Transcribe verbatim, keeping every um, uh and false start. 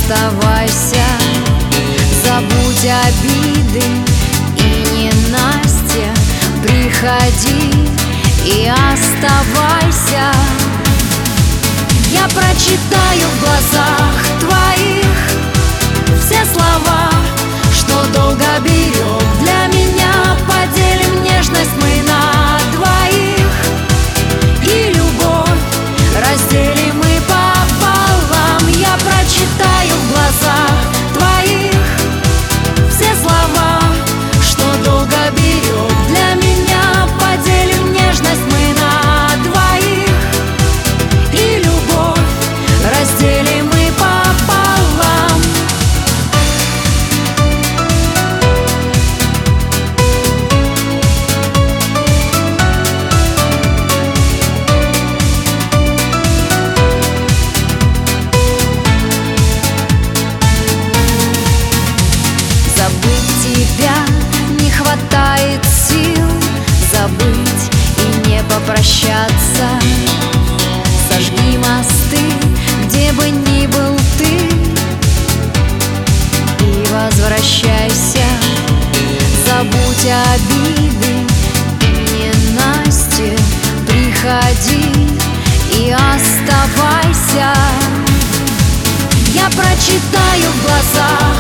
оставайся. Забудь обиды и ненастья, приходи и оставайся. Я прочитаю в глазах твоих все слова, что долго берег для меня. Поделим нежность мы на двоих, и любовь разделим мы пополам. Я прочитаю в глазах твоих все слова, что долго берег для меня. Поделим нежность мы на двоих, и любовь разделим мы пополам. Забыть тебя не хватает сил, забыть и не попрощаться. Сожги мосты, где бы ни был ты, и возвращайся. Забудь обиды и ненастья, приходи и оставайся. Я прочитаю в глазах